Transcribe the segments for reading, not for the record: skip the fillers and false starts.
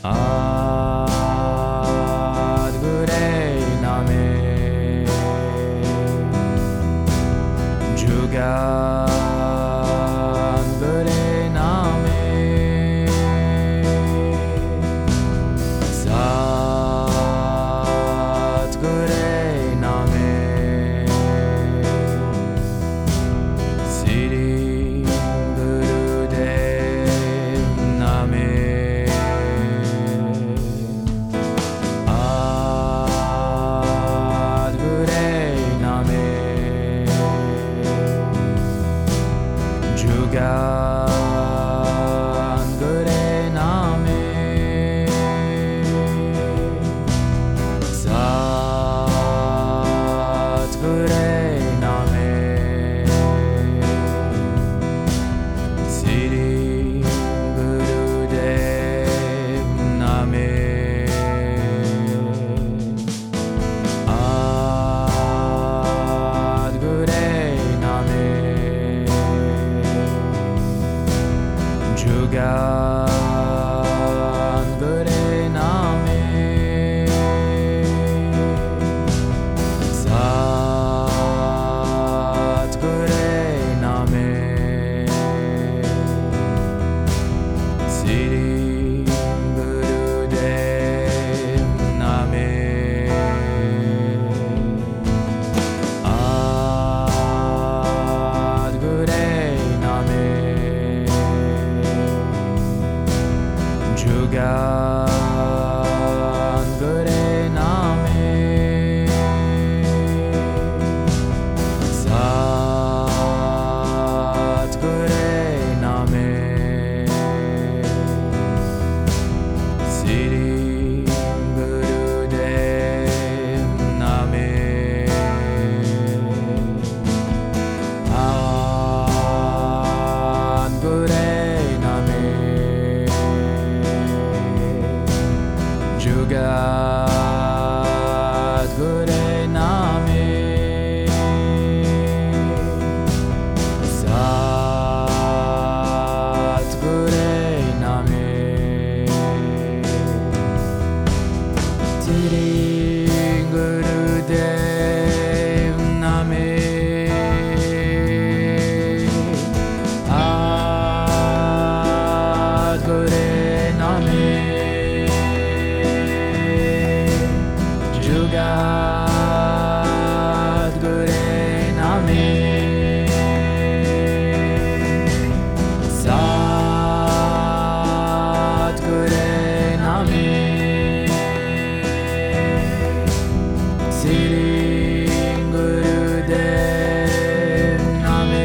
Ad Gure Name Jugan Gure Name Sat Gure Name Siri Gurudev Name Jugan Gure Name Sat Gure Name Siri Gurudev Name Ad Gure Name Jugan Gure Name Sat Gure Name Siri Gurudev Name Ad Gure Name Jugan Gure Name Sat Gure Name Siri Gurudev Name Ad Gure Name Jugat Gure Name Sat Gure Name Siri Gurudev Name Ad Gure Name Jugat Gure Name Sat Gure Name Siri Gurudev Name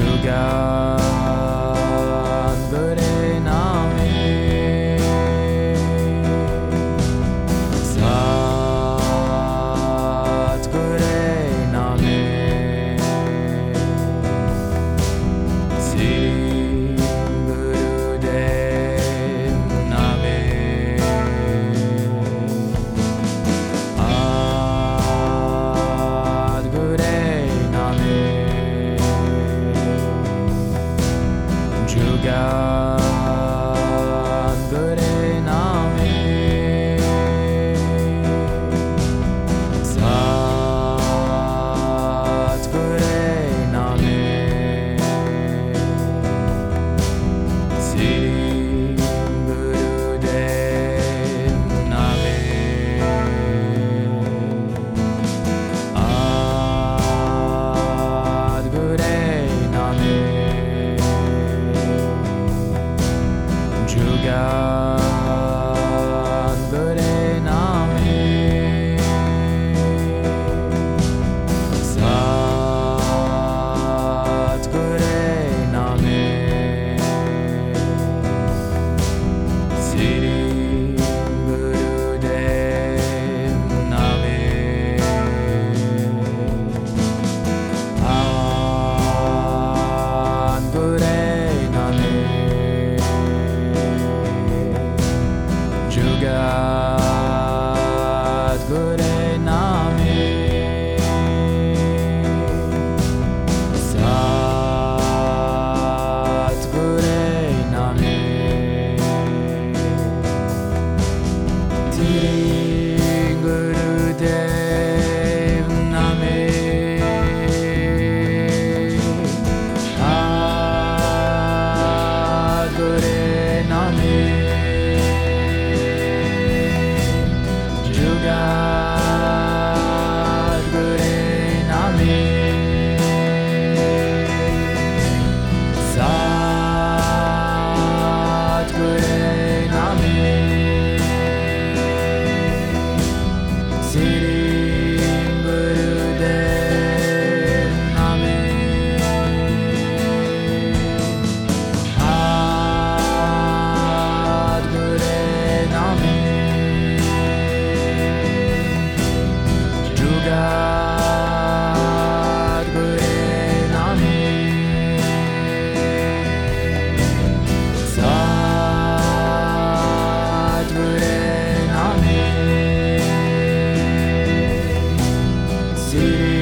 Jugat Gure Name Sat Gure Name Sri Gurudev Name Ad Gure Name Jugat Gure Name Sat Gure Name Sri Gurudev Name Ad Gure Name Jugat Gure Name Sat Gure Name Sri Gurudev Name Ad Gure Name Jugat Gure Name Sat Gure Name Sri Gurudev Name Ad Gure Name Jugat Gure Name Sat Gure Name Sri Gurudev Name Ad Gure Name Jugat Gure Name Sat Gure Name Sri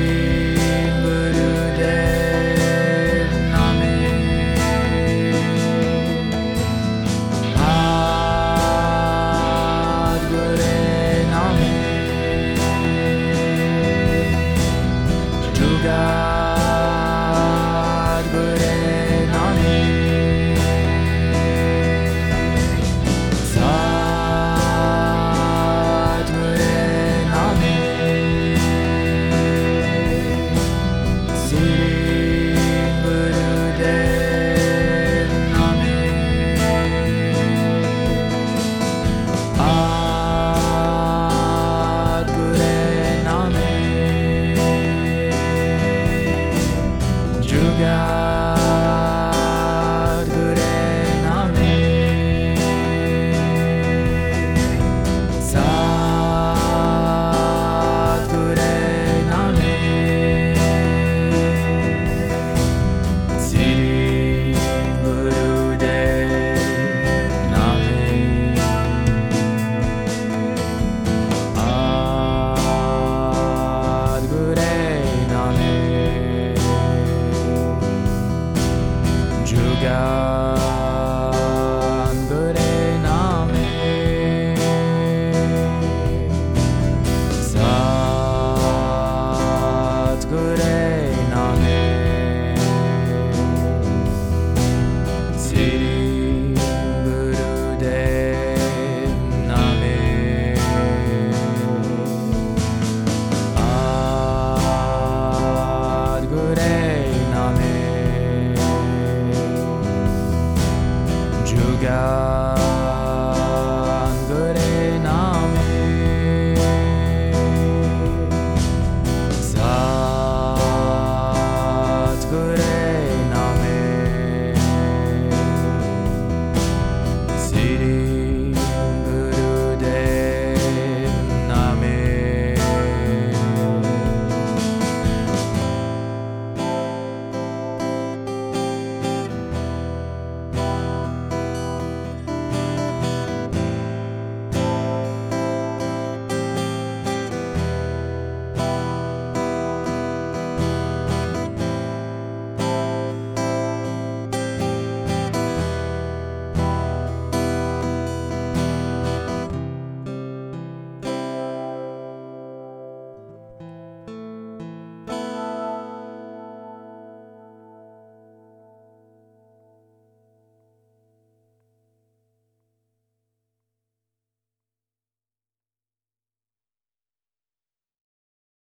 Gurudev Name Ad Gure Name Jugat Gure Name Sat Gure Name Sri Gurudev Name Ad Gure Name Jugat Gure Name Sat Gure Name Sri Gurudev Name Ad Gure Name Jugat Gure Name Sat Gure Name Sri Gurudev Name Ad Gure Name Jugat